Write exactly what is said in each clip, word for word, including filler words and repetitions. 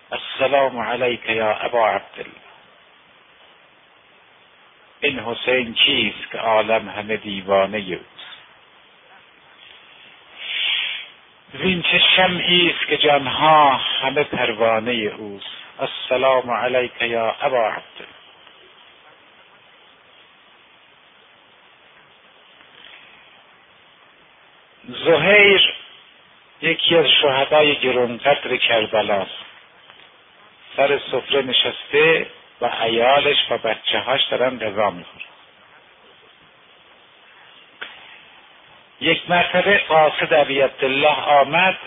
السلام علیک یا ابا عبدالله. این حسین چیست که عالم همه دیوانه اوست؟ وین چه شمعی است که جانها همه پروانه اوست؟ السلام علیک یا ابا عبدالله. زهیر یکی از شهدای گرانقدر کربلاست. سر سفره نشسته و عیالش و بچه هاش دارن غذا میخورن. یک مرتبه قاصد ابی عبدالله آمد: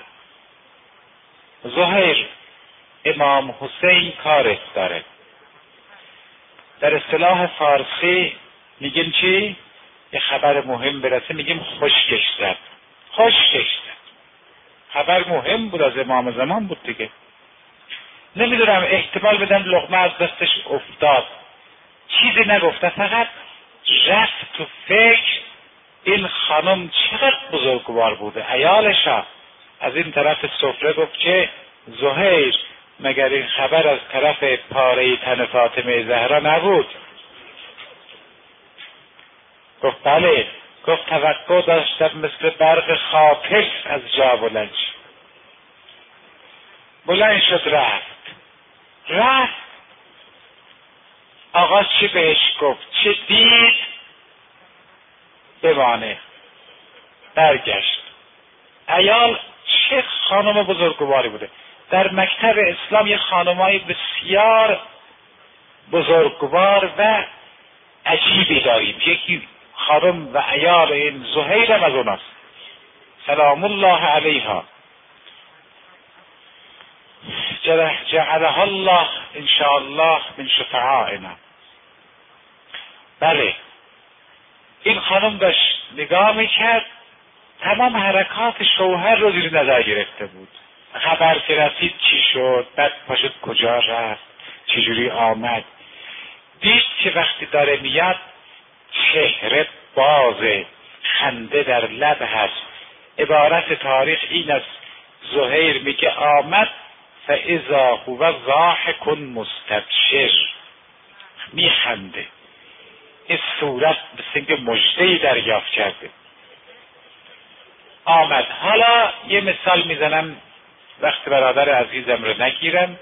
زهیر، امام حسین کارت داره. در اصطلاح فارسی میگیم چی؟ یه خبر مهم برسه میگیم خشکش زد. خشکش زد. خبر مهم بود، از امام زمان بود دیگه. نمیدونم، احتمال بدن لقمه از دستش افتاد، چیزی نگفته، فقط رفت تو فکر این خانم چقدر بزرگوار بوده. عیالشا از این طرف سفره گفت که زهیر، مگر این خبر از طرف پاره تن فاطمه زهرا نبود؟ گفت بله. گفت توقع داشتم مثل برق خاطف از جا بلند شد. بلند شد رفت. رفت آقا چی بهش گفت، چه دید بمانه. برگشت. عیال چه خانم بزرگواری بوده. در مکتب اسلام یه خانمای بسیار بزرگوار و عجیبی داریم. یکی خانم و عیال این زهیر هم از اوناست، سلام الله علیها، جعلها الله انشاءالله من شفعائنا. بله، این خانم داشت نگاه میکرد، تمام حرکات شوهر رو زیر نظر گرفته بود. خبر که رسید چی شد، بعد پاشد کجا رفت، چجوری آمد. دید که وقتی داره میاد چهره بازه، خنده در لب هست. عبارت تاریخ این است: زهیر میگه آمد فاذا هو ضاحک مستبشر، میخنده. این صورت به سنگ مژده‌ای دریافت کرده. آمد. حالا یه مثال میزنم وقت برادر عزیزم رو نگیرم.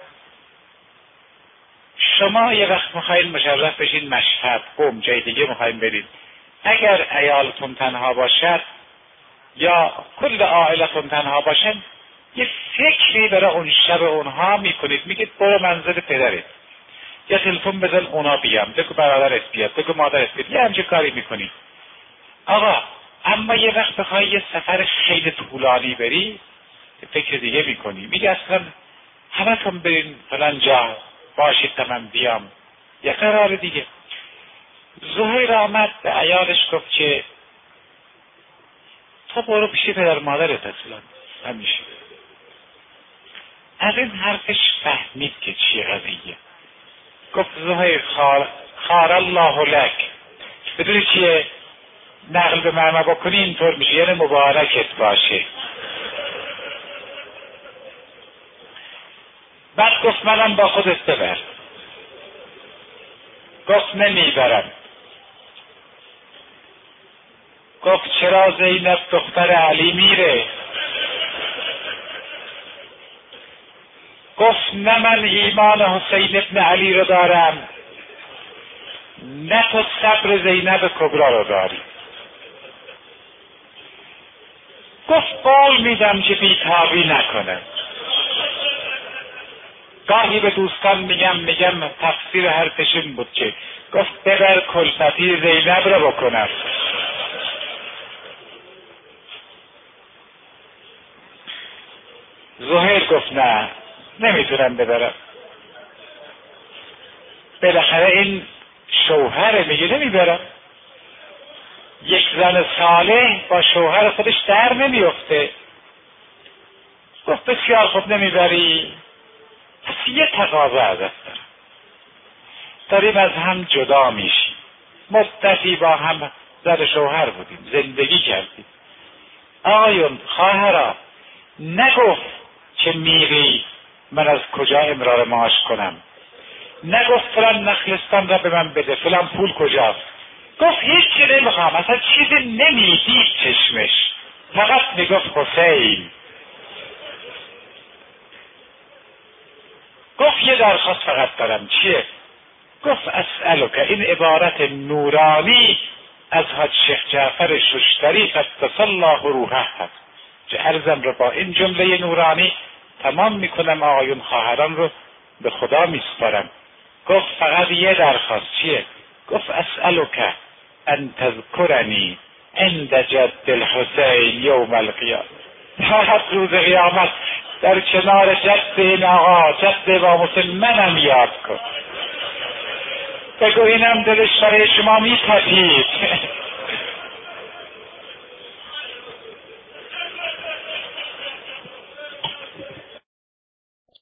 شما یه وقت میخواین مشرف بشین مشهد، قم، جای دیگه میخواین برید. اگر عیالتون تنها باشد یا کل عائلتون تنها باشن، یه فکری برای اون شب اونها میکنید. میگید برو منزل پدرت، یا تلفن بزن اونا بیام، بگو برادرت بیاد، بگو مادرت بیاد، یه همچه کاری میکنید. آقا اما یه وقت بخوای یه سفر خیلی طولانی بری، فکر دیگه میکنی. میگه اصلا همه تون برین فلان جا باشید تا من بیام، یه قرار دیگه. زهیر آمد به عیالش گفت که تو برو پیش پدر مادرت اصلا همیشه. از این حرفش فهمید که چیه قضیه. گفت زهیر خار, خار الله لک. بدونی چیه؟ نقل به معنا بکنی اینطور میشه، یعنی مبارکت باشه. بعد گفت منم با خودت ببر. گفت نمیبرم. گفت چرا؟ زینب دختر علی میره. گفت نه من ایمان حسین ابن علی رو دارم، نه تو صبر زینب کبرا رو داری. گفت قول میدم که بیتابی نکنم. گاهی به دوستان میگم میگم تفسیر حرفشون بود که گفت ببر کلفتی زینب رو بکنم. زهیر گفت نه نمیتونم ببرم. بالاخره این شوهر میگه نمیبرم. یک زن صالح با شوهر خودش در نمیفته. گفت بسیار خوب نمیبری، پس یه تقاضا ازت دارم. داریم از هم جدا میشیم، مدتی با هم زن شوهر بودیم، زندگی کردیم. آقایون خواهرا، نگفت که میری من از کجا امرار معاش کنم؟ نگفت فلان نخلستان را به من بده، فلان پول کجاست؟ گفت هیچ چی نمیخوام، اصلا چیزی نمیدید چشمش، فقط میگفت حسین. گفت یه درخواست فقط دارم. چیه؟ گفت اسألک، این عبارت نورانی از حاج شیخ جعفر ششتری قدس الله روحه هست که عرضم رو با این جمله نورانی تمام میکنم، آقایون خواهران رو به خدا میسپارم. گفت فقط یه درخواست. چیه؟ گفت اسألک ان تذکرنی عند جد الحسین یوم القیامه، فقط روز قیامت در کنار جد این آقا، جد امام حسین منم یاد کن. بگو اینم دلش برای شما میتپید.